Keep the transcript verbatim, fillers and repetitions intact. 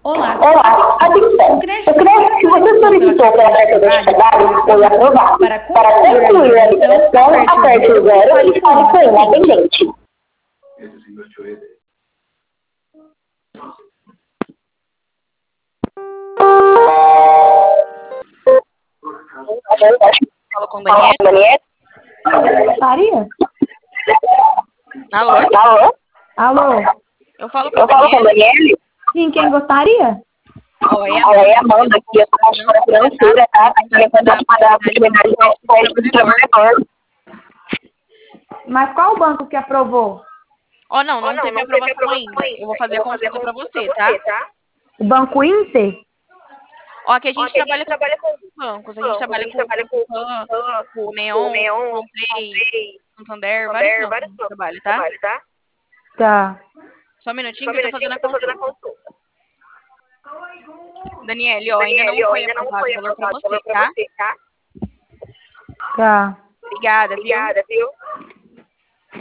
Olá, Olá, atenção. atenção. O crédito O crédito que você solicitou pela carteira de trabalho foi aprovado. para Para concluir a concluir a liberação, liberação, aperte o aperte o zero e zero fale e com fale um com um atendente. atendente. Fala com o Fala, Daniel. Daniel. Gostaria? Alô? Alô? Alô? Eu falo com o Eu falo com o Daniel. Daniel. Sim, quem gostaria? Oi, Oi, Amanda. Eu Amanda, sou aqui eu sou consultora consultora financeira, financeira, tá? tá? Tentando Tentando dar dar possibilidade possibilidade do do crédito do crédito do trabalhador. trabalhador. Mas qual banco que aprovou? Oh, não, Oh, não não, teve não teve aprovação aprovação ainda. ainda. Eu vou fazer Eu a vou fazer a consulta pra consulta você, pra tá? você, tá? O Banco Inter? Ó, aqui a Ó, gente que a gente trabalha com trabalha com bancos. A gente bancos, a trabalha gente com o trabalha com Pan, Pan, com o com Neon, Neon, Comprei, Comprei, Santander, vários Santander, bancos a vários gente bancos trabalha, de tá? trabalho, tá? Tá. Só um Só minutinho um que eu tô minutinho fazendo que a eu tô fazendo a consulta. consulta. Daniele, ó, ainda não Daniele, ó, foi ainda não aprovado foi o valor pra aprovado o você, valor pra tá? você, tá? Tá. Obrigada, viu? Obrigada, viu?